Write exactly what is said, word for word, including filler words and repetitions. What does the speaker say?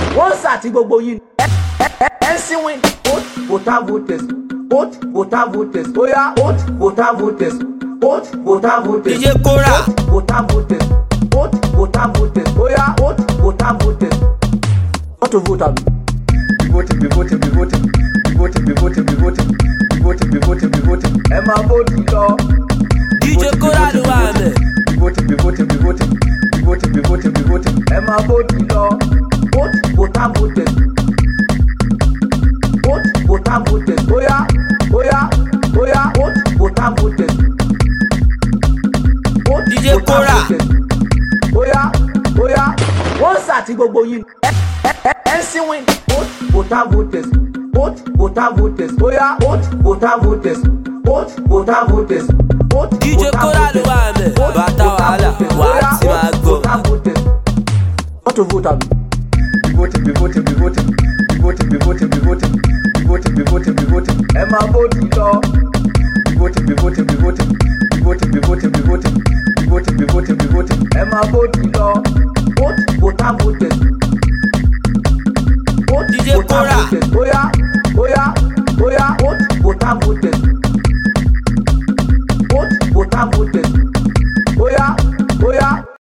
wọ́n sàti gbogbo yín ẹ̀ ń síwìn vote voter voters vote voter voters oya vote voter voters vote voter voters D J Kora voter voters vote voter voters oya vote voter voters. What to vote am? Be voting, be voting, be voting, be voting, be voting, be voting, be voting, be voting, be voting. Ẹ máa vote lọ. D J Kora ló wà mẹ́. Be voting, be voting, be voting, be voting, be voting, be voting. Ẹ máa vote lọ. Vote voter voters. Vote voter voters. Oya oya oya vote voter voters. Vote D J Kora. Oya oya wọ́n sàti gbogbo yín ẹ̀ ń síwìn vote voter voters vote voter voters oya vote voter voters vote voter voters vote D J Kora ló wà mẹ́. Bàtà wàhálà wà á ti máa gbọ́. What to vote am? Be voting, be voting, be voting, be voting, be voting, be voting, be voting, be voting, be voting. Ẹ máa vote lọ. Be voting, be voting, be voting, be voting, be voting, be voting, be voting, be voting, be voting. Ẹ máa vote lọ. Vote voter voters. Vote D J Kora. Oya oya oya vote voter voters.